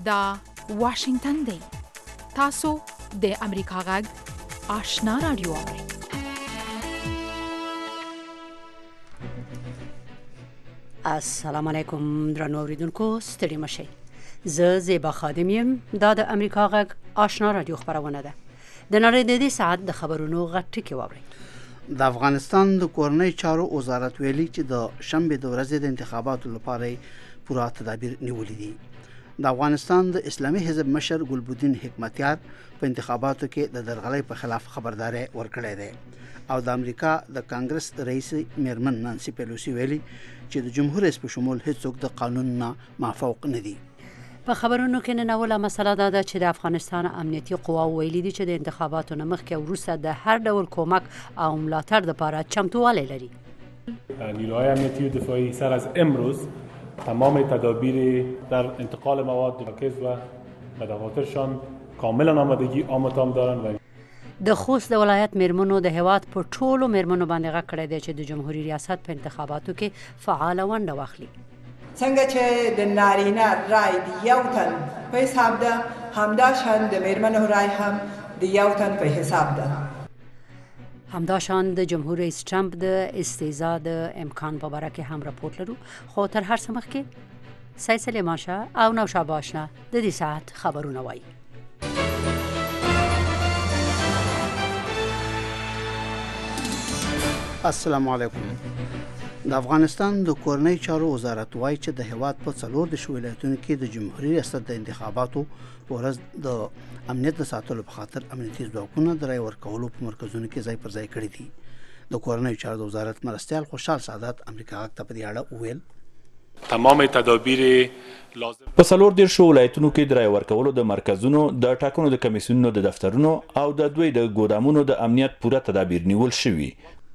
دا واشنگتن دی. تاسو د امریکا غږ آشنا رادیو اورئ. السلام علیکم درنو اوریدونکو، ستړي مشئ. زه زیبا خادم یم. دا د امریکا غږ آشنا رادیو خبرونه ده. د نړۍ د دې ساعت د خبرونو غټ ټکی واورئ. د افغانستان د کورنۍ چارو وزارت ویلي چې د شنبې د ورځې د انتخاباتو لپاره پوره تدابیر نیولې دي. د افغانستان د اسلامي حزب مشر ګلبدین حکمتیار په انتخاباتو کې د درغلۍ په خلاف خبرداري ورکړې ده او د امریکا د کانګرس رئیس میرمن نانسی پیلوسی ویلي چې د جمهور رئیس په شمول هیڅوک د قانون نه مافوق نه دي. په خبرونو کې ننوله مسله دا ده چې د افغانستان امنیتي قواو ویلي دي چې د انتخاباتو نه مخکې او وروسته د هر ډول کومک او ملاتړ لپاره چمتووالی لري. نیروهای امنیتی و دفاعی سر از امروز تمام تدابیر در انتقال مواد مراکز و دفاترشان کاملا آمادگی آماتام دارن و د خوست د ولایت میرمنو د هیواد په ټولو میرمنو باندې غږ کړی دی چې د جمهوریت ریاست په انتخاباتو کې فعال ونډه واخلي. څنګه چې د نارینه رای د یو تن په حساب ده، همداشان د میرمنو رای هم د یو تن په حساب ده. همداشان د جمهور رئیس ټرمپ د استیضاء د امکان په باره کې هم راپورټ لرو. خو تر هر څه مخکې سید سلیمان شاه او نوشابه آشنا د دې ساعت خبرونه وایي. السلام علیکم. د افغانستان د کورنۍ چارو وزارت وایي چې د هیواد په 14 ولایتونو کې د جمهوریت ریاست د انتخاباتو ورځ د امنیت د ساتلو په خاطر امنیتي ځواکونه د رای ورکولو په مرکزونو کې ځای پر ځای کړي دي. د کورنۍ چارو وزارت مرستیال خوشحال سعادت امریکا غږ ته په دې اړه وویل تمام تدابیر لازم په 14 ولایتونو کې د رای ورکولو د مرکزونو د ټاکنو د کمیسیونونو د دفترونو او د دوی د ګودامونو د امنیت پوره تدابیر نیول شوي.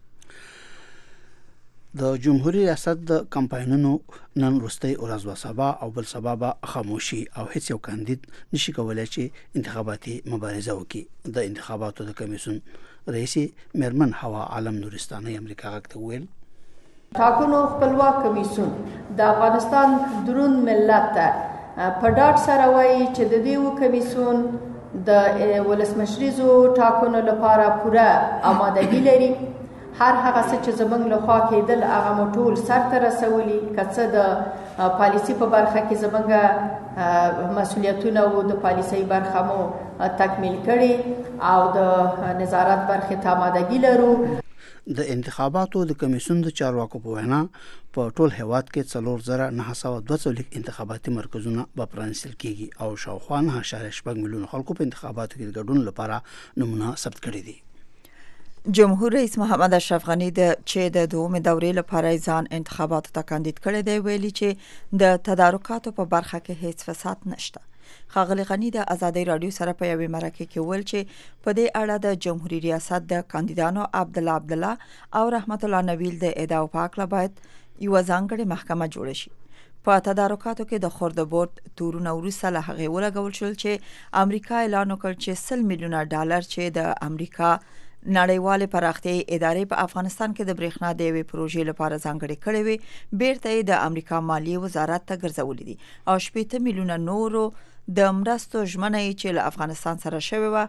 د جمهوریت ریاست د کمپاینونو نن وروستۍ ورځ و سبا او بل سبا به خاموشي او هیڅ یو کاندید نشي کولای چې انتخاباتي مبارزه وکړي. د انتخاباتو د کمیسیون رئیس میرمن هوا عالم نورستاني امریکا غږ ته ویل ټاکنو خپلواک کمیسیون د افغانستان درون ملت ته په ډاډ سره وایي چې د دې کمیسیون د ولسمشریزو ټاکنو لپاره پوره آمادګي لري. هر هغه څه چې زمونږ لخوا کېدل هغه مو ټول سرته رسولي، که څه د پالیسي په برخه کې زمونږ مسؤلیتونه و د پالیسۍ برخه مو تکمیل کړي او د نظارت برخې ته آمادګي لرو. د انتخاباتو د کمیسیون د چارواکو په وینا په ټول هیواد کې 4942 انتخاباتي مرکزونه به پرانیستل کیږي او شاوخوا 9.8 میلیون خلکو په انتخاباتو کې ګډون لپاره نمونه ثبت کړي دي. جمهور رئیس محمد اشرف غنی چې د دومره دورې لپاره ځان انتخاباتو ته کاندید کړی دی ویلي چې د تدارکاتو په برخه کې هیڅ فساد نشته. ښاغلی غنی د ازادۍ رادیو سره په یوې مرکه کې ویل چې په دې اړه د جمهوریت ریاست د کاندیدانو عبدالله او رحمت الله نویل د ادعا په اړه باید یو ځانګړې محکمه جوړ شي. په تدارکاتو کې د خورده بورد تورونه وروسته له هغې ولګول شول چې امریکا اعلان وکړ چې $100 میلیونه چې د امریکا نړیواله پراختیايي ادارې په افغانستان کې د برېښنا د یوې پروژې لپاره ځانګړې کړې وي بیرته د امریکا مالیې وزارت ته ګرځولې دي او 80 میلیونه نورو د مرستو ژمنه چې له افغانستان سره شوی و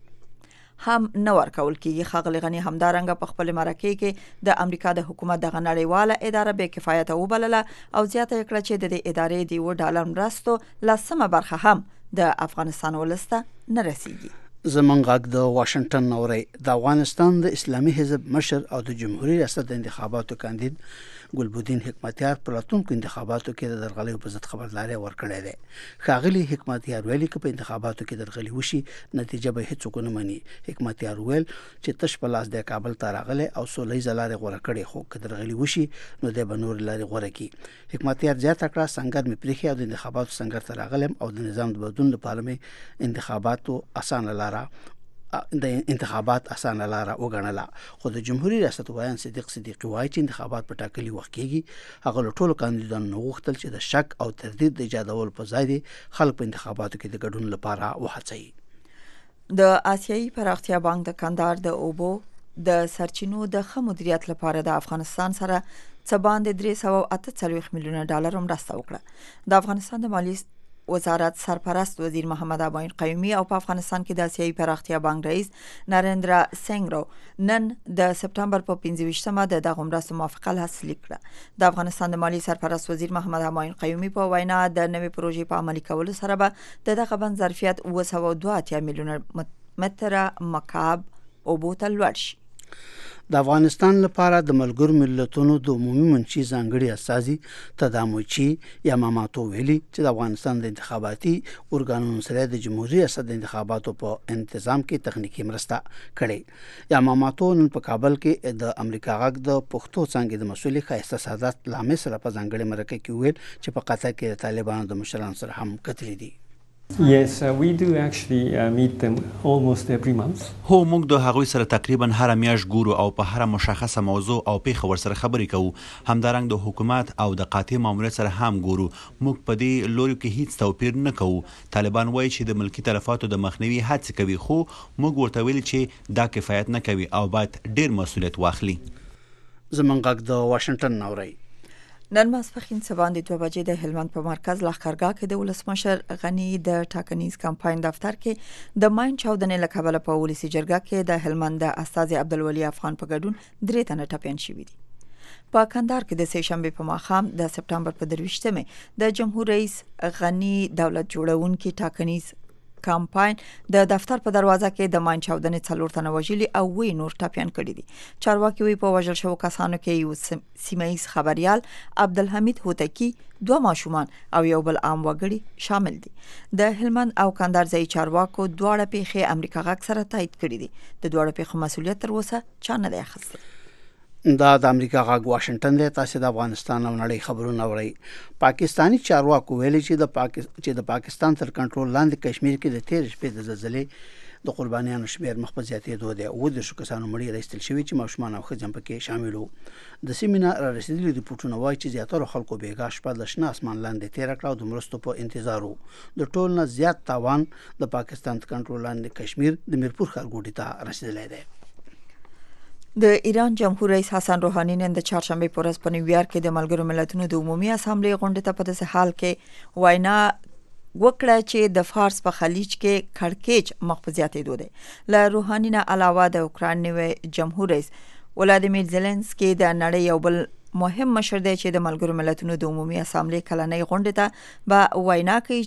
هم نه ورکول کیږي. ښاغلی غنی همدارنګه په خپل مرکه کې د امریکا د حکومت دغه نړیواله اداره بې کفایته وبلله او زیاته کړه چې د دې ادارې د $1 مرستو 10% برخه هم د افغانستان ولسته نه رسیږي. زمونږ غږ د واشنگټن نوري. د افغانستان د اسلامي حزب مشر او د جمهوریت ریاست د انتخاباتو کاندید ګلبدین حکمتیار په راتلونکو انتخاباتو کې د درغلۍ په ضد خبرداري ورکړې ده. ښاغلی حکمتیار ویلي چې په انتخاباتو کې درغلي وشي نتیجه به هیڅ څوک نه مني. حکمتیار ویل چې تش په لاس د کابل ته راغله او سولې زلارې غوړه کړې خو که درغلي وشي نو د بنور لارې غوړه کی. حکمتیار زیاته کړه څنګه مې پریخي او د انتخاباتو څنګه ته راغلم او د نظام د بدلون لپاره مې انتخابات اسانه لاره وګڼله. خو د جمهوریت ریاست وایي صدیق صدیقی وایي چې انتخابات په ټاکلي وخت کېږي. هغه له ټولو کاندیدانو غوښتل چې د شک او تردید د ایجادولو په ځای دي خلک په انتخاباتو کې د ګډون لپاره وهڅوي. د آسیایي پراختیا بانک د کندهار د اوبو د سرچینو د ښه مدیریت لپاره د افغانستان سره څه باندې $348 میلیونه مرسته وکړه. د افغانستان د مالی وزارت سرپرست وزیر محمد امین قیومی او په افغانستان کې د آسیایي پراختیا بانک رئیس نریندرا سنگ رو نن د سپتمبر په 25مه د دغه مرستو موافقه لاسلیک کړه. د افغانستان د مالی سرپرست وزیر محمد امین قیومی په وینا د نوې پروژې په عملي کولو سره به دغه بند ظرفیت 282 میلیونه متره مکعب اوبو ته لوړ شي. د افغانستان لپاره د ملګرو ملتونو د عمومي منشي ځانګړي استازي تداموچي یاماماتو ویلي چې د افغانستان د انتخاباتي ارګانونو سره د جمهوریت ریاست د انتخاباتو په تنظیم کې تخنیکی مرسته کړې. یاماماتو نن په کابل کې د امریکا غږ د پښتو څنګه د مسولي خاصه سعادت لامې سره په ځانګړي مرکه کې ویل چې په قطر کې د طالبانو د مشرانو سره هم کتلې دي. Yes, we do actually meet them almost every month. هو موږ د هغوی سره تقریبا هر میاشت ګورو او په هر مشخصه موضوع او پیښه ور سره خبرې کوو. همدارنګ د حکومت او د قاطع ماموریت سره هم ګورو. موږ په دې لوري کې هیڅ توپیر نه کوو. طالبان وایي چې د ملکی تلفاتو د مخنیوي هڅه کوي خو موږ ورته ویل چې دا کفایت نه کوي او باید ډیر مسؤلیت واخلي. زمونږ غږ د واشنگټن نوري. نن ماسپښین څه باندې 2 بجې د هلمند په مرکز لښکرګاه کې د ولسمشر غنی د ټاکنیز کمپاین دفتر کې د ماین چاودنې له کبله په ولسی جرګه کې د هلمند د استاذ عبدالولي افغان په ګډون 3 تنه ټپیان شوي دي. په کندهار کې د سه شنبه په ماښام د سپتمبر په 23مه د جمهور رئیس غنی دولت جوړونکي ټاکنیز کمپاین د دفتر په دروازه کې د ماین چاودنې 4 تنه وژلي او وی نور ټپیان کړي دي. چارواکي وی په وژل شوو کسانو کې یو سیمایي خبريال عبدالحمید هوتکی 2 ماشومان او یو بل عام وګړي شامل دي. د هلمند او کندهار ځای چارواکو دواړه پیښې امریکا غږ سره تایید کړي دي. د دواړو پیښو مسؤلیت تر اوسه چا نه دی اخیستی. دا د امریکا غږ واشنگټن دی. تاسو د افغانستان او نړۍ خبرونه اورئ. پاکستانی چارواکو ویلي چې د پاکستان تر کنټرول لاندې کشمیر کې د 13 شپې د زلزلې د قربانیانو شمیر مخ په زیاتېدو دی. او د شو کسانو مړي راستل شوی چې ماشومان او ښځې پکې شامل وو. د سیمینار رسیدلي ریپورتونه وایي چې زیاتره خلکو بیګا شپه د شنه اسمان لاندې تیر کړه او د مرستو په انتظار وو. د ټول نه زیات تاوان د پاکستان تر کنټرول لاندې کشمیر د میرپور ښارګوټي ته رسیدلی دی. د ایران جمهور رئیس حسن روحانی نن د چهارشنبه په ورځ په نیویارک کې د ملګرو ملتونو د عمومي اسامبلې غونډې ته په داسې حال کې وینا وکړه چې د فارس په خلیج کې کړکېچ مخ په زیاتېدو دی. له روحانی نه علاوه د اوکراین نوی جمهور رئیس ولادیمیر زيلنسکي د نړۍ یو بل مهم مشر دی چې د ملګرو ملتونو د عمومي اسامبلې کلنۍ غونډې ته به وینا کوي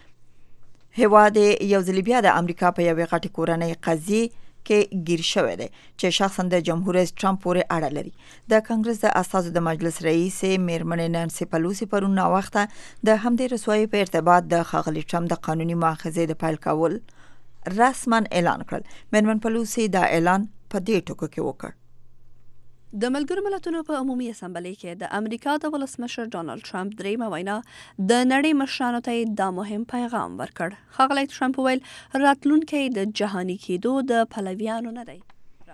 چې هیواد یو ځل بیا د امریکا په یوې غټې کورنۍ قضیې کې گیر شوی دی چې شخصا د جمهور رئیس ټرمپ پورې اړه لري. د کانګرس د اساسو د مجلس رئیس میرمن نانسی پلوسی پرون نا وخته د همدې رسوایی په ارتباط د خاغلی ټرمپ د قانوني مؤاخذې د پیل کول رسما اعلان کړل. میرمن پلوسی دا اعلان په دې ټکو کې وکړ. د ملګرو ملتونو په عمومي اسامبلې کې د امریکا د ولسمشر ډانلډ ټرمپ دریمه وینا د نړۍ مشرانو ته دا مهم پیغام ورکړ. ښاغلی ټرمپ ویل راتلونکی د جهاني کېدو د پلویانو نه دی.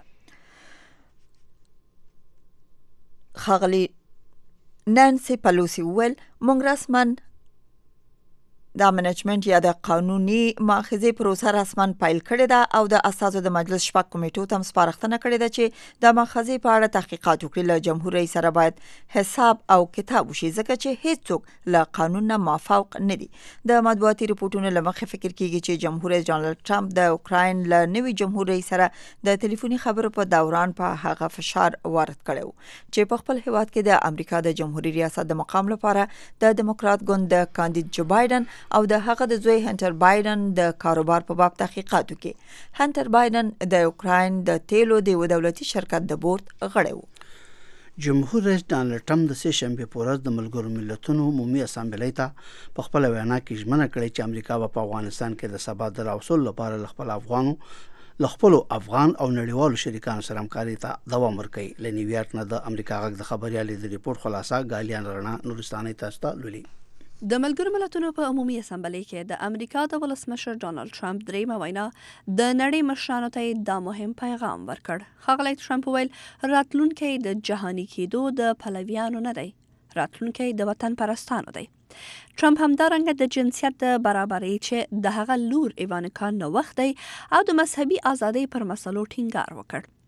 ښاغلی نانسی پلوسی ویل موږ رسما د منیجمنت یا د قانوني مؤاخذې پروسه رسما پیل کړې ده او د اساسو د مجلس شپږ کمیټو ته سپارښتنه کړې ده چې د مؤاخذې په اړه تحقیقات وکړي. له جمهور رئیس سره باید حساب او کتاب وشي ځکه چې هیڅوک له قانون نه مافوق نه دي. د مطبوعاتي ریپورتونو له مخې فکر کیږي چې جمهور رئیس ډانلډ ټرمپ د اوکراین له نوي جمهور رئیس سره د ټلیفوني خبرو په دوران په هغه فشار وارد کړو چې په خپل هیواد کې د امریکا د جمهوریت ریاست د مقام لپاره د دموکرات ګوند د کاندید جو بایدن او د هغه د زوی هنټر بایدن د کاروبار په باب تحقیقاتو کې. هنټر بایدن د اوکراین د تیلو د یو دولتي شرکت د بورډ غړی و. جمهور رئیس ډانلډ ټرمپ د سه شنبه په ورځ د ملګرو ملتونو عمومي اسامبلې ته په خپل وینا کې ژمنه کړې چې امریکا په افغانستان کې د ثبات راوستلو لپاره خپل افغان او نړیوالو شریکانو سره همکاري ته دوام ورکوي. له نیویارک نه د امریکا غږ د خبريالۍ د ریپورت خلاصه غالیان رڼا نورستاني تاسو ته لولي. د ملګرو ملتونو په عمومي اسامبلې کې د امریکا د ولسمشر ډانلډ ټرمپ دریمه وینا د نړۍ مشرانو ته دا مهم پیغام ورکړ. ښاغلی ټرمپ ویل راتلونکی د جهاني کېدو د پلویانو نه دی، راتلونکی د وطن پرستانو دی. ټرمپ همدارنګه د جنسیت د برابرۍ چې د هغه لور ایوانکا نوښت دی او د مذهبي ازادۍ پر مسلو ټینګار وکړ.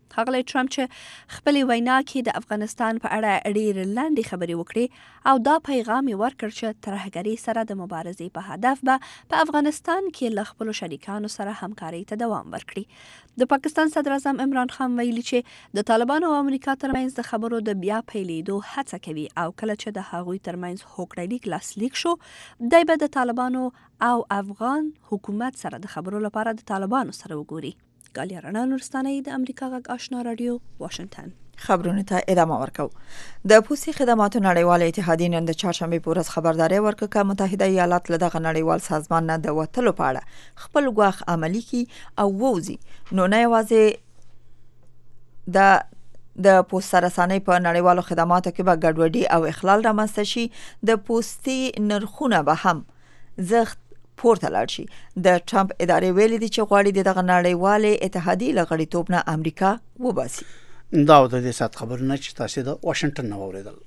ښاغلی ټرمپ چې خپلې وینا کې د افغانستان په اړه ډېرې لنډې خبرې وکړې او دا پیغام یې ورکړ چې ترهګرۍ سره د مبارزې په هدف به په افغانستان کې له خپلو شریکانو سره همکارۍ ته دوام ورکړي. د پاکستان صدر اعظم عمران خان ویلي چې د طالبانو او امریکا ترمنځ د خبرو د بیا پیلېدو هڅه کوي او کله چې د هغوی ترمنځ هوکړه لاسلیک شو دی به د طالبانو او افغان حکومت سره د خبرو لپاره د طالبانو سره وګوري. ګالیا رڼا نورستانۍ د امریکا غږ آشنا رادیو واشنگټن. خبرونه ته ادامه ورکو. د پوسټي خدماتو نړیواله اتحادیې نن د چهارشنبه په ورځ خبرداري ورکړه چې متحده ایالات له دغه نړیوال سازمان نه د وتلو په اړه خپل ګواښ عملی کی او ووزي. نو نه یوازې د پوسټ رسانۍ په نړیوالو خدماتو کې به ګډوډي او اخلال رامنځته شي، د پوسټي نرخونه به هم زغت پورته لاړ شي. د ټرمپ ادارې ویلي دي چې غواړي دغه نړیوالې اتحادیې له غړیتوب نه امریکا وباسي. دا د دې سات خبرونه چې تاسو د واشنگټن نه اوریدل.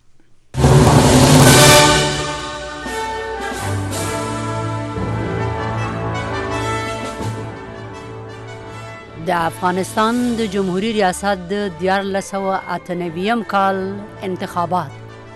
د افغانستان د جمهوریت ریاست د 1998 کال انتخابات.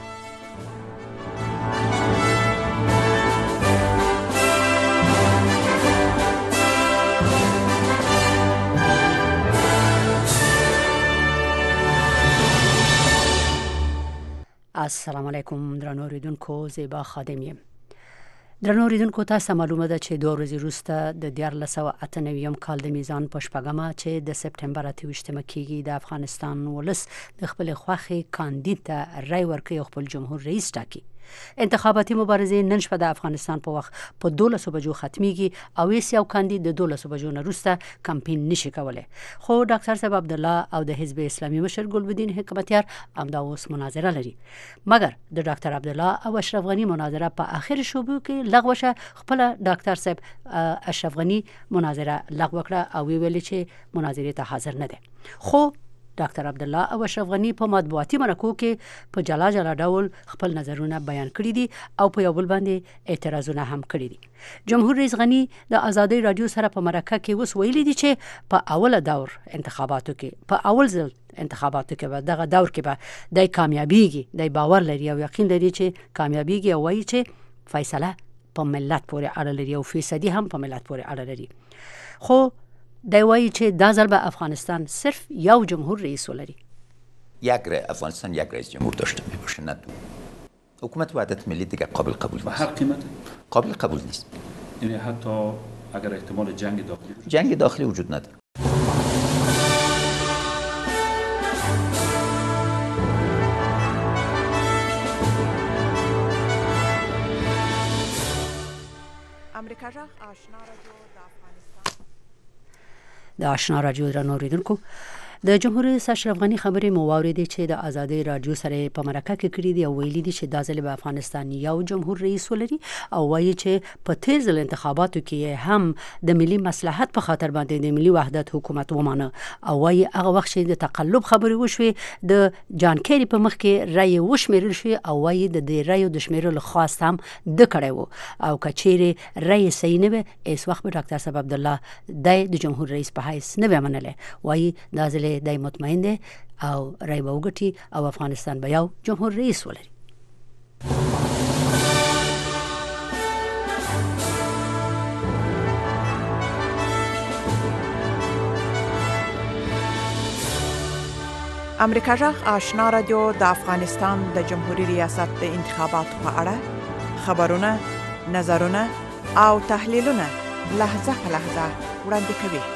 السلام علیکم درنو اوریدونکو، زیبا خادم یم. درنو اوریدونکو، تاسو معلومه ده چې 2 ورځې وروسته د 1998 کال د میزان په شپږمه چې د سپټمبر 28مه کېږي د افغانستان ولس د خپل خوښې کاندید ته رای ورکوي او خپل جمهور رئیس ټاکي. انتخاباتي مبارزې نن شپه د افغانستان په وخت په 12 بجو ختميږي او هیڅ یو کاندید د 12 بجو نه وروسته کمپاین نشي کولای. خو ډاکټر صاحب عبد الله او د حزب اسلامي مشر ګلبدین حکمتیار همدا اوس مناظره لري، مګر د ډاکټر عبد الله او اشرف غنی مناظره په اخر شوبو کې لغوه شوه. خپل ډاکټر صاحب اشرف غنی مناظره لغوه کړه او ویل چې مناظره ته حاضر نه ده. خو ډاکټر عبد الله او اشرف غنی په مطبوعاتي مرکو کې په جلا جلا ډول خپل نظرونه بیان کړي دي او په یو بل باندې اعتراضونه هم کړي دي. جمهور رئیس غنی د آزادۍ رادیو سره په مرکه کې وس ویلي دي چې په اوله دور انتخاباتو کې په اول ځل انتخاباتو کې به دغه دور کې به د کامیابیږي، د باور لري او یقین لري چې کامیابیږي او وایي چې فیصله په ملت پورې اړه لري او فیصدي هم په ملت پورې اړه لري. خو دی وایي چې دا ځل به افغانستان صرف یو جمهور رئیس ولري. افغانستان یک رئیس جمهور داشته میباشه، نه دو. حکومت وحدت ملی دیگه قابل قبول نیست. هر قیمت قابل قبول نیست. یعنی حتی اگر احتمال جنگ داخلی وجود نداره. امریکا جغ آشنا رادیو د آشنا رادیو درنو اوریدونکو، د جمهور رئیس اشرف غنی خبرې مو واورېدې چې د آزادۍ رادیو سره په مرکه کې کړې دي او ویلي دي چې دا ځل به افغانستان یو جمهور رئیس ولري او وایي چې په تیر ځل انتخاباتو کې هم د ملي مصلحت په خاطر باندې د ملي وحدت حکومت ومانه او وایي هغه وخت چې د تقلب خبرې وشوې د جان کیری په مخ کې رای وشمیرل شي او وایي د دې رای د شمیرلو خواست هم د کړی وو او کچېره رای صحیح نه وي اس وخت به ډاکټر صاحب عبد الله د جمهور رئیس په حیث نه به منله. وایي دا ځل دای مطمئن دی او رای به وګټي او افغانستان به یو جمهور رئیس ولري. امریکا جغ آشنا رادیو د افغانستان د جمهوریت ریاست د انتخاباتو په اړه خبرونه، نظرونه او تحلیلونه لحظه په لحظه وړاندې کوي.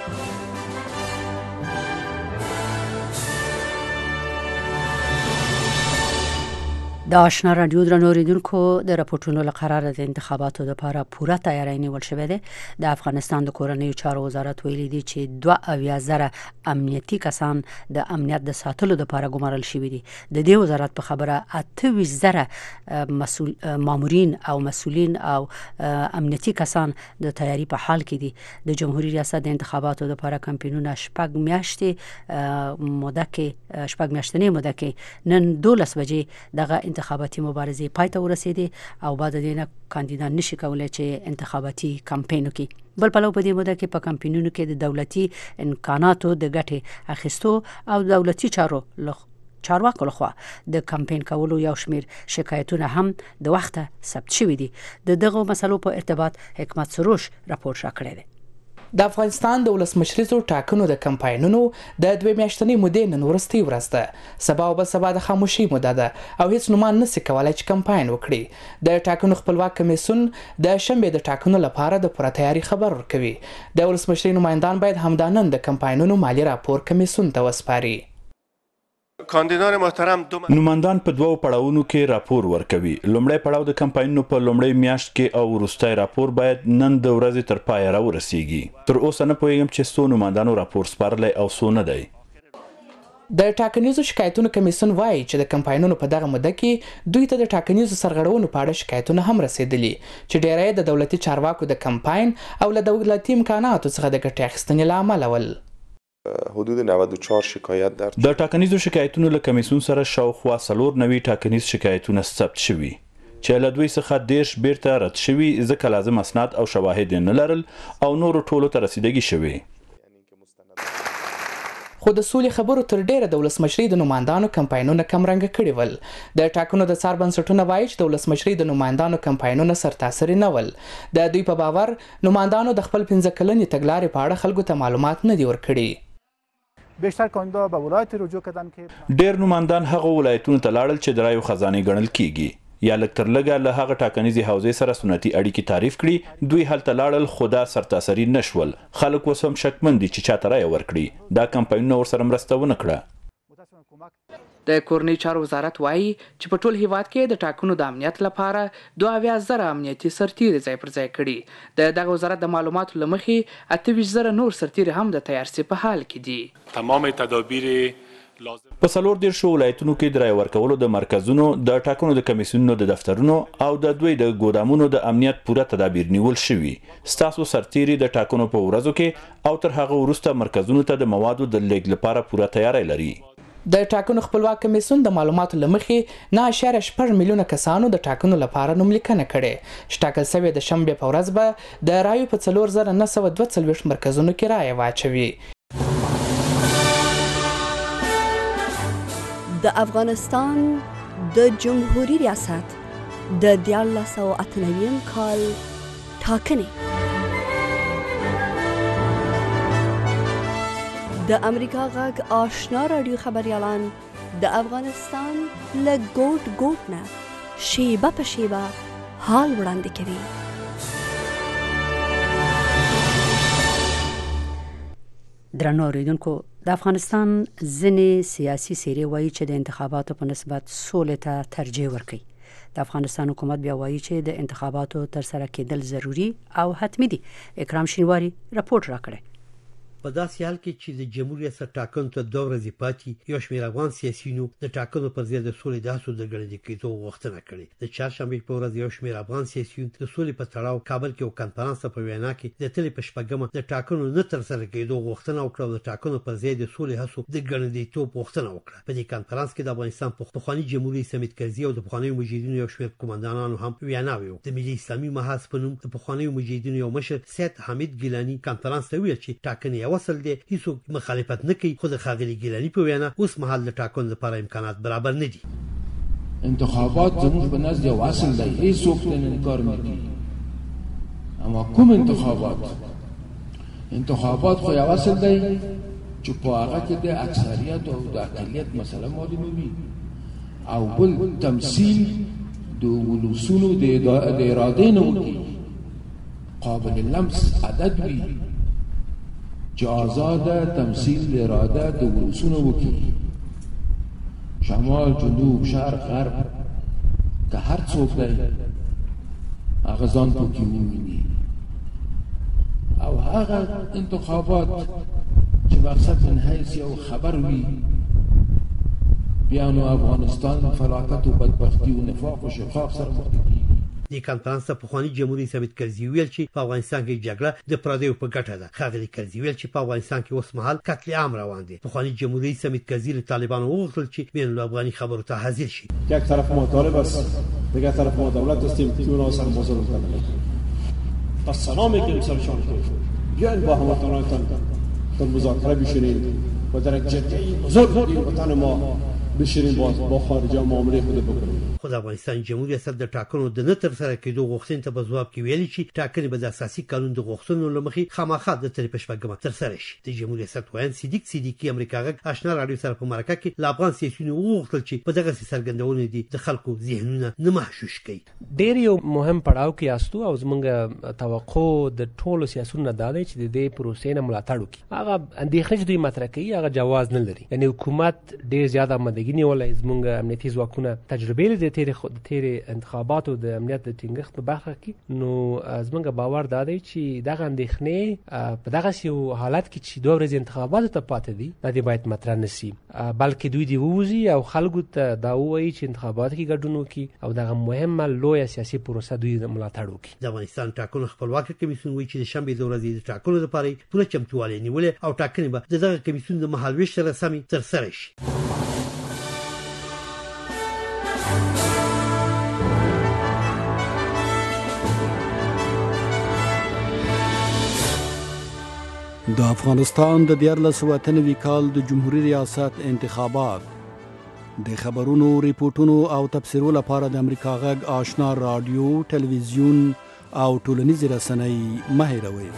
د آشنا رادیو درنو اوریدونکو، د راپورټونو لپاره د انتخاباتو لپاره پوره تیاری نیول شوې ده. د افغانستان د کورنیو چارو وزارت ویلي دي چې 2,000 امنیتي کسان د امنیت د ساتلو لپاره ګمارل شوي دي. د دې وزارت په خبره 28,000 مامورین او مسؤلین او امنیتي کسان د تیاری په حال کې دي. د جمهوریت ریاست د انتخاباتو لپاره کمپاینونه شپږ میاشتې موده کې نن 12 بجې دغه انتخاباتي مبارزې پای ته ورسېدې او بعد د دې کاندیدان نشي کولای چې انتخاباتي کمپاین وکړي. بل پلو په دې موده کې په کمپاینونو کې د دولتي امکاناتو د ګټې اخیستو او دولتي چارواکو لخوا د کمپاین کولو یو شمیر شکایتونه هم د وخته ثبت شوي دي. د دغو مسلو په ارتباط حکمت سروش راپور راکړی دی. د افغانستان د ولسمشریزو ټاکنو د کمپاینونو د 2 میاشتنۍ مودې نن وروستۍ ورځ ده. سبا او بل سبا د خاموشۍ موده ده او هیڅ نومان نشي کولای چې کمپاین وکړي. د ټاکنو خپلواک کمیسیون د شنبې د ټاکنو لپاره د پوره تیاری خبر ورکوي. د ولسمشرۍ نمایندان باید همدا نن د کمپاینونو مالی راپور کمیسیون ته وسپاري. کاندیدان محترم نمایندان په دوو پړاوونو کې راپور ورکوي. لومړی پړاو د کمپاینونو په لومړۍ میاشت کې او وروستی راپور باید نن د ورځې تر پایه راورسیږي. تر اوسه نه پوهیږم چې څو نمایندانو راپور سپارلی او څو نه دی. د ټاکنیزو شکایتونو کمیسیون وایي چې د کمپاینونو په دغه موده کې دوی ته د ټاکنیزو سرغړونو په اړه شکایتونه هم رسیدلي چې ډیری د دولتي چارواکو د کمپاین او له دولتي امکاناتو څخه د ګټې اخیستنې له امله ول. حدود 94 شکایت در د ټاکنیزو شکایتونو له کمیسیون سره شاوخوا 490 ټاکنیز شکایتونه ثبت شوي چې له دوی څخه 10 بیرته رد شوي ځکه لازم اسناد او شواهد نه لرل او نورو ټولو ته رسیدګي شوي. خو د سولې خبرو تر ډیره د ولسمشرۍ د نمایندانو کمپاینونه کم رنګه کړي ول. د ټاکنو د څار بنسټونه وایي چې د ولسمشرۍ د نمایندانو کمپاینونه سرتاسري نه ول. د دوی په باور نمایندانو د خپل 15 کلنې تګلارې په اړه خلکو ته معلومات نه دی ورکړي. بیشتر کاندیدا به ولایت رجوع کردن که ډیر نمایندان هغه ولایتونو ته لاړل چې د رایو خزانه ګڼل کیږي یا لږ تر لږه له هغه ټاکنیزې حوزې سره سنتي اړیکې تعریف کړي. دوی هلته لاړل خو دا سرتاسري نشول. خلک اوس هم شکمن دي چې چاته رایه ورکړي. دا کمپاینونه ورسره مرسته ونه کړه. د کورنۍ چارو وزارت وایي چې په ټول هیواد کې د ټاکنو د امنیت لپاره 22,000 امنیتي سرتیري ځای پر ځای کړي. دغه وزارت د معلوماتو له مخې 28,000 نور سرتیري هم د تیارسي په حال کې دي. تمام تدابیر په 14 ولایتونو کې د رای ورکولو د مرکزونو د ټاکنو د کمیسیونونو د دفترونو او د دوی د ګودامونو د امنیت پوره تدابیر نیول شوي. ستاسو سرتیري د ټاکنو په ورځو کې او تر هغه وروسته مرکزونو ته د موادو د لیږد لپاره پوره تیاری لري. د ټاکنو خپلواک کمیسیون د معلوماتو له مخې 9.6 میلیونه کسانو د ټاکنو لپاره نوملیکنه کړې. چې ټاکل شوې د شنبې په ورځ به د رایو په 4,942 مرکزونو کې رایه واچوي. د افغانستان د جمهوریت ریاست د 1998 کال ټاکنې د امریکا غږ آشنا رادیو خبریالان د افغانستان له ګوټ ګوټ نه شیبه په شیبه حال وړاندې کوي. درنو اوریدونکو، د افغانستان ځینې سیاسي څیرې وایي چې د انتخاباتو په نسبت سولې ته ترجیح ورکوي. د افغانستان حکومت بیا وایي چې د انتخاباتو ترسره کېدل ضروري او حتمي دي. اکرام شینواری راپورټ راکړی. په داسې حال کې چې د جمهوریت ریاست ټاکنو ته 2 ورځې پاتې یو شمېر افغان سیاسیونو د ټاکنو پر ځای د سولې د هڅو د ګړندي کېدو غوښتنه کړې. د چهارشنبې په ورځ یو شمېر افغان سیاسیون د سولې په تړاو کابل کې یو کنفرانس په وینا کې د تلې په شپږمه د ټاکنو نه ترسره کېدو غوښتنه وکړه او د ټاکنو پر ځای د سولې هڅو د ګړندیتوب غوښتنه وکړه. په دې کنفرانس کې د افغانستان پخوانی جمهوریت سمیت کرزي او د پخوانیو مجاهدینو یو شمېر قوماندانانو هم ویناوي وکړې. د ملي اسلامي محاذ په نوم د پخوانیو مجاهدینو یو مشر سید حمید ګیلاني کنفرانس ته ویل چې ټاکنې یو اصل دی، هیڅوک مخالفت نه کوي. خو د ښاغلي ګیلاني په وینا اوس مهال د ټاکنو لپاره امکانات برابر نه دي. انتخابات زموږ په نزد یو اصل دی، هیڅوک نه انکار نه کوي. اما کوم انتخابات خو یو اصل دی چې په هغه کې د اکثریت او د اقلیت مسله معلومه وي او بل تمثیل د ولسونو د ارادې نه وکړي، قابل لمس عدد وي چې آزاده تمثیل د اراده د ولسونو وکړي. شمال، جنوب، شرق، غرب که هر څوک دی هغه ځان پکې وویني او هغه انتخابات چې مقصد من حیث یو خبر وي بیا نو افغانستان فلاکت و بدبختی و نفاق و شقاق سره مخ کیږي. د کانفرنس ته پخوانی جمهوریت رئیس حامد کرزي ویل چې په افغانستان کې جګړه د پردیو په ګټه ده. ښاغلي کرزي ویل چې په افغانستان کې اوس مهال قتل عام روان دي. پخوانی جمهوریت رئیس حامد کرزي له طالبانو وغوښتل چې بین الافغاني خبرو ته حاضر شي. یک طرف ما طالب است، دیگر طرف ما دولت هستیم که اونها سر بازار میکنند. پس سلام میگیم سرشان بیاین با هموطنانتان در مذاکره بشینیم و در یک جرگه بزرگ این وطن ما بشینیم با خارجه معامله خود بکنیم. خو د افغانستان جمهوریت ریاست د ټاکنو د نه ترسره کېدو غوښتنې ته په ځواب کې ویلي چې ټاکنې به د اساسي قانون د غوښتنو له مخې خامخا د ترې په شپږمه ترسره شي. د جمهوریت ریاست ویاند صدیق صدیقي امریکا غږ آشنا راډیو سره په مرکه کې له افغان سیاسیونو وغوښتل چې په دغسې څرګندونې دي د خلکو ذهنونه نه محشوش کړي. ډېر یو مهم پړاو کې یاستو او زموږ توقع د ټولو سیاسیونو نه دا دی چې د دې پروسې نه ملاتړ وکړي. هغه اندېښنې چې دوی مطرح کوي هغه جواز نه لري. یعنې حکومت ډېر زیاته آمادګي نیولی. زموږ امنیتي ځواکونه تجربې لري د تېرې انتخاباتو د امنیت د ټینګښت په برخه کې. نو زموږ باور دا دی چې دغه اندېښنې په دغسې یو حالت کې چې 2 ورځې انتخاباتو ته پاتې دي دا دې باید مطرح نه سي، بلکې دوی دې ووځي او خلکو ته دا ووایي چې انتخاباتو کې ګډون وکړي او دغه مهمه لویه سیاسي پروسه دوی ملاتړ وکړي. د افغانستان ټاکنو خپلواکه کمیسیون وایي چې د شنبې د ورځې د ټاکنو لپاره پوره چمتووالی نیولې او ټاکنې به د دغه کمیسیون د مهالویش سره سمې ترسره شي. د افغانستان د 1498 کال د جمهوریت ریاست انتخابات د خبرونو، ریپورتونو او تبصرو لپاره د امریکا غږ آشنا رادیو، ټلویزیون او ټولنیزې رسنۍ مه هېروئ.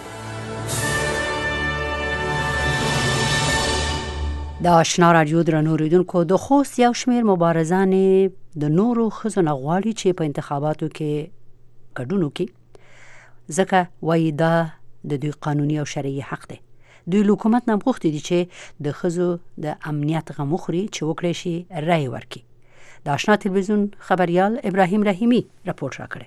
د آشنا رادیو درنو اوریدونکو، د خوست یو شمېر مبارزانې د نورو ښځو نه غواړي چې په انتخاباتو کې ګډون وکړي، ځکه وایي دا د دوی قانوني او شرعي حق دی. دوی له حکومت نه غوښتي دي چې د ښځو د امنیت غم وخوري چې وکړی شي رایې ورکړي. د آشنا تلویزیون خبریال ابراهیم رحیمي راپورټ راکړی.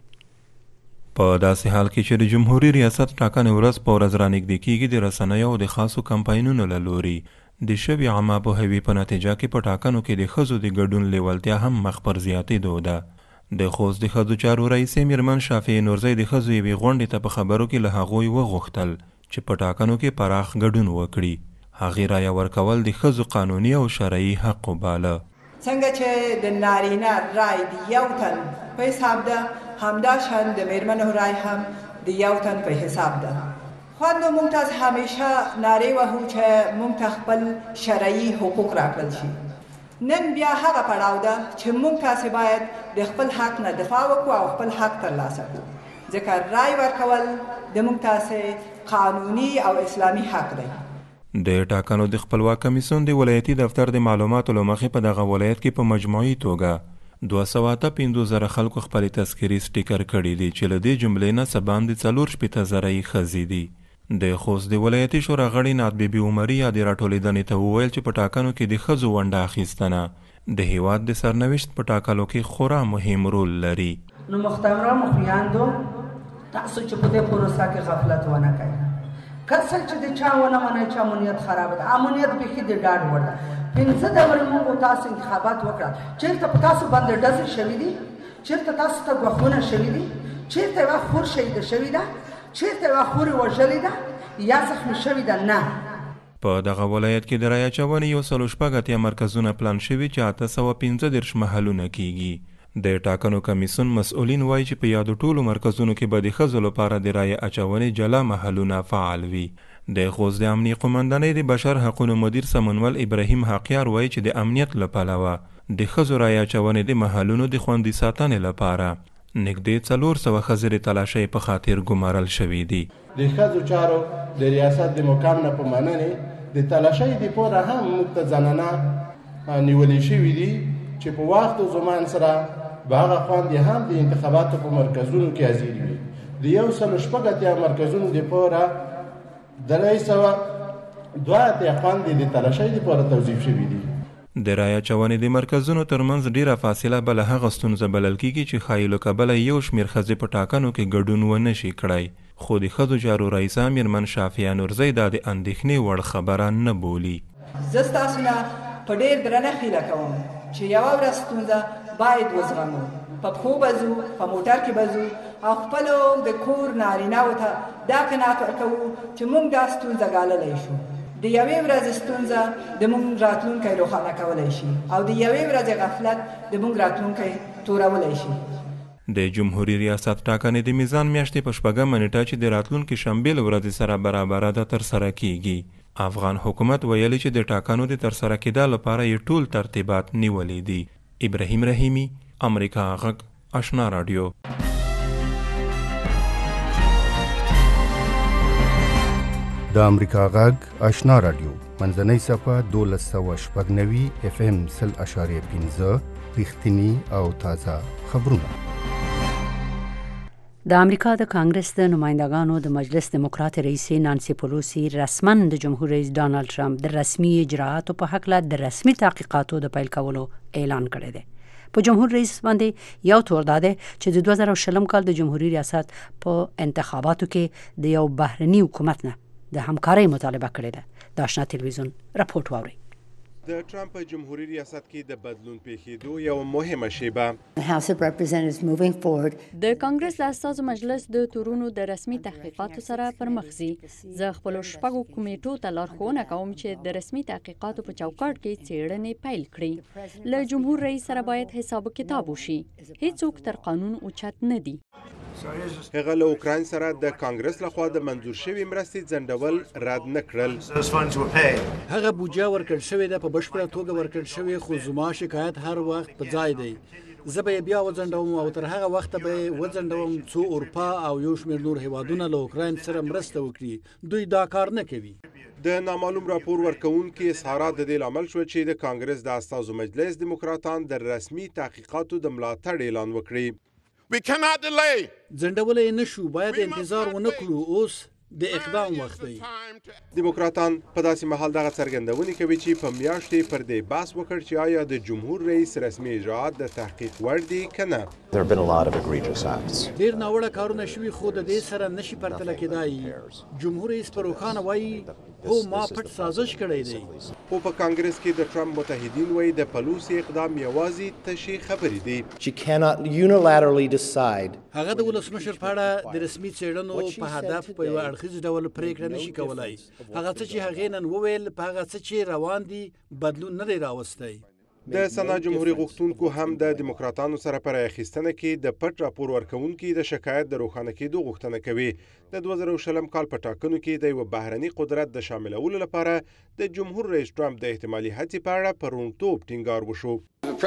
په داسې حال کې چې د جمهوریت ریاست ټاکنې ورځ په ورځ رانږدې کېږي، د رسنیو او د خاصو کمپاینونو له لوري د شوي عامه پوهاوي په نتیجه کې په ټاکنو کې د ښځو د ګډون لیوالتیا هم مخ پر زیاتېدو ده. د خوست د ښځو چارو رئیسې میرمن شافعي نورزۍ د ښځو یوې غونډې ته په خبرو کې له هغوی وغوښتل چې په ټاکنو کې پراخ ګډون وکړي. هغې رایه ورکول د ښځو قانوني او شرعي حق وباله. څنګه چې د نارینه رای د یو تن په حساب ده، همداشان د میرمنو رای هم د یو تن په حساب ده. خویندو موږ ته همیشه نارې وهو چې موږ ته خپل شرعي حقوق راکړل شي. نن بیا هغه پړاو ده چې موږ تاسې باید د خپل حق نه دفاع وکړو او خپل حق ترلاسه کړو، ځکه رای ورکول د موږ تاسې قانوني او اسلامي حق دی. د ټاکنو د خپلواک کمیسیون د ولایتي دفتر د معلوماتو له مخې په دغه ولایت کې په مجموعي توګه 250,000 خلکو خپل تذکري سټیکر کړي دي چې له دې جملې نه څه باندې 4,000 ښځې دي. د خوست د ولایتي شورا غړي نعت بیبي عمري یا د راټولېدنې ته وویل چې په ټاکنو کې د ښځو ونډه اخیستنه د هیواد د سرنوشت په ټاکلو کې خورا مهم رول لري. نو محترم خویندو، تاسو چې په دې پروسه کې غفلت ونه کوئ. کسل چې د چا ونه منئ چې امنیت خراب ده، امنیت بیخي د ډاډ وړ ده. 15 ډبرې موږ تاسو انتخابات وکړل، چېرته په تاسو باندې ډزې شوي دي، چېرته تاسو ته ګواښونه شوي دي، چېرته یوه خور شهیده شوې ده، چېرته یوه خور وژلې ده یا زخمي شوې ده؟ نه. په دغه ولایت کې د رایه اچونې 116 مرکزونه پلان شوي چې 815 محلونه کیږي. د ټاکنو کمیسیون مسؤلین وایي چې په یادو ټولو مرکزونو کې به د ښځو لپاره د رایه اچونې جلا محلونه فعال وي. د خوست د امنیه قومندانۍ د بشر حقونو مدیر سمنول ابراهیم حقیار وایي چې د امنیت له پلوه د ښځو رایه اچونې د محلونو د خوندي ساتنې لپاره نږدې 400 ښځې د تلاشۍ په خاطر ګمارل شوي دي. د ښځو چارو د ریاست د مقام نه په مننې د تلاشۍ دپاره هم موږ ته ځانونه نیولې شوي دي چې په وخت او زمان سره به هغه خویندې هم د انتخاباتو په مرکزونو کې حاضرې وي. د 116 مرکزونو دپاره 302 خویندې د تلاشۍ دپاره توظیف شوي دي. د رایه اچونې د مرکزونو ترمنځ ډیره فاصله بل هغه ستونزه بلل کیږي چې ښایي له کبله یو شمېر ښځې په ټاکنو کې ګډون ونه شي کړی. خو د ښځو چارو رئیسه میرمن شافعه نورزۍ دا د اندېښنې وړ خبره نه بولي. زه ستاسو نه په ډېر درنه هیله کوم چې یوه ورځ ستونزه باید وزغمو، په پښو بزو په موټر کې بزو او خپلو د کور نارینه‌و ته دا قناعت ورکوو چې موږ دا ستونزه ګاللی شو. د یوې ورځې ستونزه د موږ راتلونکی روښانه کولی شي او د یوې ورځې غفلت د موږ راتلونکی تورولی شي. د جمهوریت ریاست ټاکنې د میزان میاشتې په 8مه نیټه چې د راتلونکي شنبې له ورځې سره برابره ده ترسره کیږي. افغان حکومت ویلي چې د ټاکنو د ترسره کېدا لپاره یې ټول ترتیبات نیولي دي. ابراهیم رحیمی، امریکا غږ، آشنا رادیو. د امریکا غږ آشنا رادیو منځنۍ صفحه 1290 FM 0.5 رښتینی او تازه خبرونه. د امریکا د کانګرس د نمائندگانو د مجلس دموکرات رئیس نانسی پلوسی رسماً د جمهور رئیس ډانلډ ټرمپ د رسمي اجراءاتو په حق له د رسمي تحقیقاتو د پیل کولو اعلان کړی دی. په جمهور رئیس باندې یو تور داده چې د 2020 کال د جمهوریت ریاست په انتخاباتو کې د یو بهرني حکومت نه د همکارۍ مطالبه کړې ده. د آشنا تلویزیون راپورټ واورئ. د ټرمپ په جمهوریت ریاست کې د بدلون پیښېدو یو مهمه شیبه. د کانګرس د استازو مجلس د تورونو د رسمي تحقیقاتو سره پر مخ ځي. زه خپل شپږو کمیټو ته لارښوونه کوم چې د رسمي تحقیقاتو په چوکاټ کې څېړنې پیل کړي. له جمهور رئیس سره باید حساب و کتاب وشي. هیڅوک تر قانون اوچت نه دي. هغه له اوکراین سره د کانګرس لخوا د منظور شوي مرستې ځنډول رد نه کړل. هغه بودجه ورکړل شوې ده په بشپړه توګه ورکړل شوې، خو زما شکایت هر وخت په ځای دی. زه به بیا وځنډوم او تر هغه وخته به وځنډوم څو اروپا او یو شمېر نور هیوادونه له اوکراین سره مرسته وکړي. دوی دا کار نه کوي. د نامعلوم راپور ورکوونکي اظهارات د دې لامل شو چې د کانګرس د استازو مجلس دموکراتان د رسمي تحقیقاتو د ملاتړ اعلان وکړي. ځنډولی نشو، باید انتظار ونه کړو. اوس د اقدام وخت دی. دیموکراتان په داسې مهال دغه څرګندونې کوي چې په میاشتې پر دې بحث وکړ چې آیا د جمهور رئیس رسمي اجراءات د تحقیق وړ دي که نه. ډېر ناوړه کارونه شوي خو د دې سره نشي پرتله کېدای. جمهور رئیس په روښانه وایي هو ما پټ سازش کړی دی. خو په کانګرس کې د ټرمپ متحدین وایي د پلوسی اقدام یوازې تشې خبرې دي. هغه د ولسمشر په اړه د رسمي څېړنو په هدف په یو اړخیز ډول پرېکړه نشي کولای. هغه څه چې هغې نن وویل په هغه څه چې روان دي بدلون نه دی راوستی. د سنا جمهوریت غوښتونکو هم د دیموکراتانو سره پر اخیستنه کې د پټ راپور ورکوونکي د شکایت د روښانه کېدو غوښتنه کوي. د 2020 کال په ټاکنو کې د یو بهرني قدرت د شاملولو لپاره د جمهور رئیس ټرمپ د احتمالي هڅې په اړه په روڼتوب ټینګار وشو.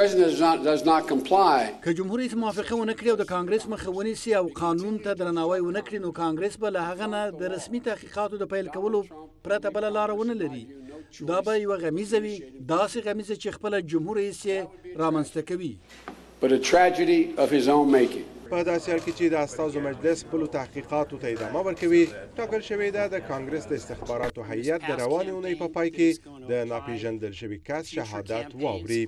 که جمهور رئیس موافقه ونه کړي او د کانګرس مخه ونیسي او قانون ته درناوی ونه کړي، نو کانګرس به له هغه نه د رسمي تحقیقاتو د پیل کولو پرته بله لاره ونه لري. دا به یوه غمیزه وي، داسې غمیزه چې خپله جمهور رئیس یې رامنځته کوي. په داسې حال کې چې د استازو مجلس خپلو تحقیقاتو ته ادامه ورکوي، ټاکل شوې ده د کانګرس د استخباراتو هیئت د روانې اونۍ په پای کې د ناپېژندل شوي کس شهادت واوري.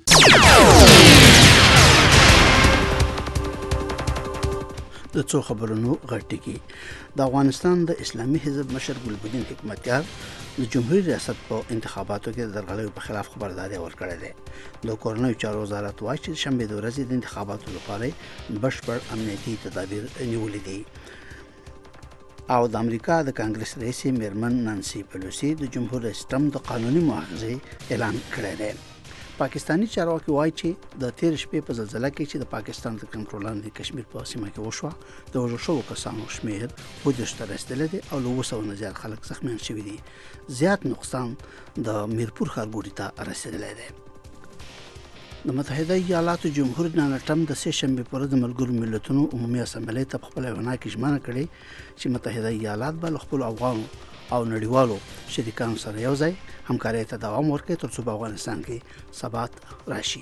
د څو خبرونو غټکی. د افغانستان د اسلامي حزب مشر ګلبدین حکمتیار د جمهوریت ریاست په انتخاباتو کې د درغلیو په خلاف خبرداری ورکړې ده. د کورنیو چارو وزارت وايي چې شنبه د ورځې د انتخاباتو لپاره بشپړ امنیتي تدابیر نیولې دي. او د امریکا د کانګرس رئیس میرمن نانسی پلوسی د جمهور رئیس ټرمپ د قانوني مؤاخذې اعلان کړی دی. پاکستانی چارواکي وایي چې د تیر شپې په زلزلہ کې چې د پاکستان د کنټرول لاندې کشمیر په سیمه کې وشوه، د وژل شوو کسانو شمېر 20 ته رسیدلی دی او له 200 نه زیات خلک زخمیان شوي دي. زیات نقصان د میرپور ښارګوټي ته رسیدلی دی. د متحده ایالاتو جمهور ډانلډ ټرمپ د سې شنبې پر ورځ د ملګرو ملتونو عمومي اسامبلۍ ته په خپله وینا کې ژمنه کړې چې متحده ایالات به له خپلو افغانو او نړیوالو شریکانو سره یو ځای همکارۍ ته دوام ورکړي ترڅو په افغانستان کې ثبات راشي.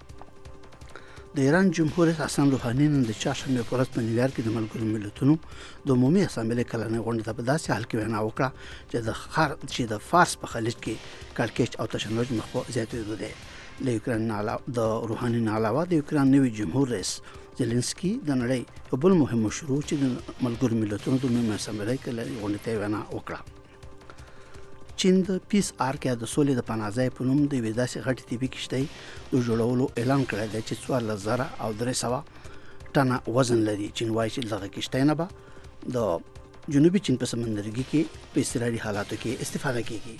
د ایران جمهور رئیس حسن روحاني نن د چهارشنبې په ورځ په نیویارک کې د ملګرو ملتونو د عمومي اسامبلې کلنۍ غونډې ته په داسې حال کې وینا وکړه چې د فارس په خلیج کې کړکېچ او تشنج مخ په زیاتېدو دی. له یوکرین د روحاني نه علاوه د یوکرین نوي جمهور رئیس زيلنسکي د نړۍ یو بل مهم مشروع چې د ملګرو ملتونو د عمومي اسامبلې کلنۍ غونډې ته وینا وکړه. چین د پیس آرک یا د سولې د پناه په نوم د یوې داسې غټې طبي کښتۍ د جوړولو اعلان کړی دی چې 14,300 ټنه وزن لري. چین وایي چې دغه کشتۍ نه به د جنوبي چین په سمندرګي کې په اضطراري حالاتو کې استفاده کیږي.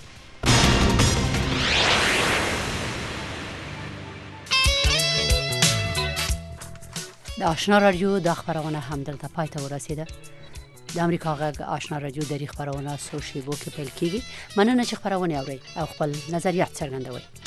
د آشنا رادیو د خبرونه هم دلته پای ته ورسیده. د امریکا غږ آشنا رادیو د خبرونه سو شیبو کې پیل کیږي. مننه چې خبرونه اورئ او خپل نظریات څرګندوئ.